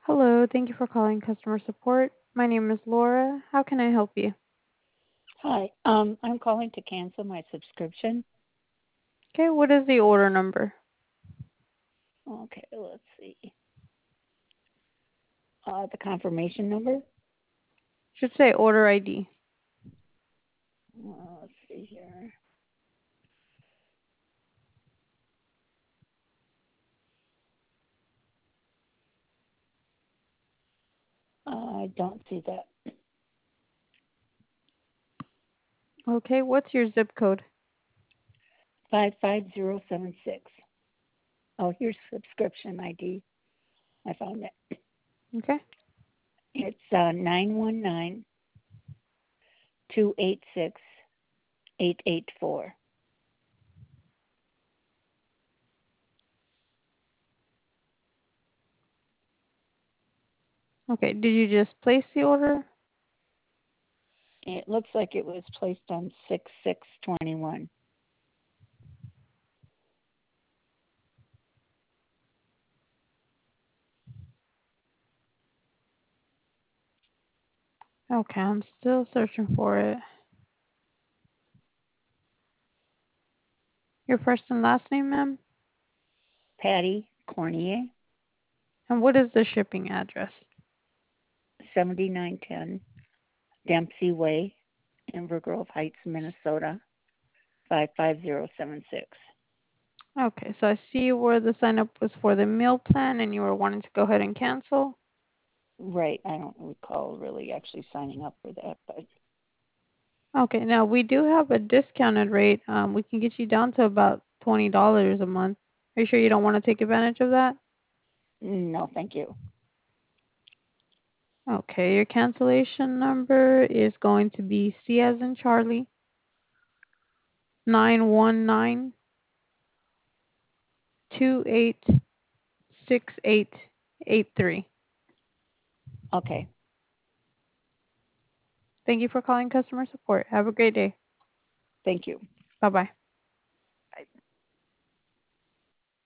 Hello, thank you for calling customer support. My name is Laura. How can I help you? Hi, I'm calling to cancel my subscription. Okay, what is the order number? Okay, let's see. The confirmation number. Should say order ID. Let's see here. I don't see that. Okay, what's your zip code? 55076. Oh, here's subscription ID. I found it. Okay. It's 919-286-884. Okay, did you just place the order? It looks like it was placed on 6/6/21. Okay, I'm still searching for it. Your first and last name, ma'am? Patty Cornier, And what is the shipping address? 7910 Dempsey Way, Inver Grove Heights, Minnesota, 55076. Okay, so I see where the sign up was for the meal plan and you were wanting to go ahead and cancel. Right. I don't recall really actually signing up for that, but Okay, now we do have a discounted rate. We can get you down to about $20 a month. Are you sure you don't want to take advantage of that? no, thank you. Okay, your cancellation number is going to be C as in Charlie 919-286883. Okay. Thank you for calling customer support. Have a great day. Thank you. Bye bye.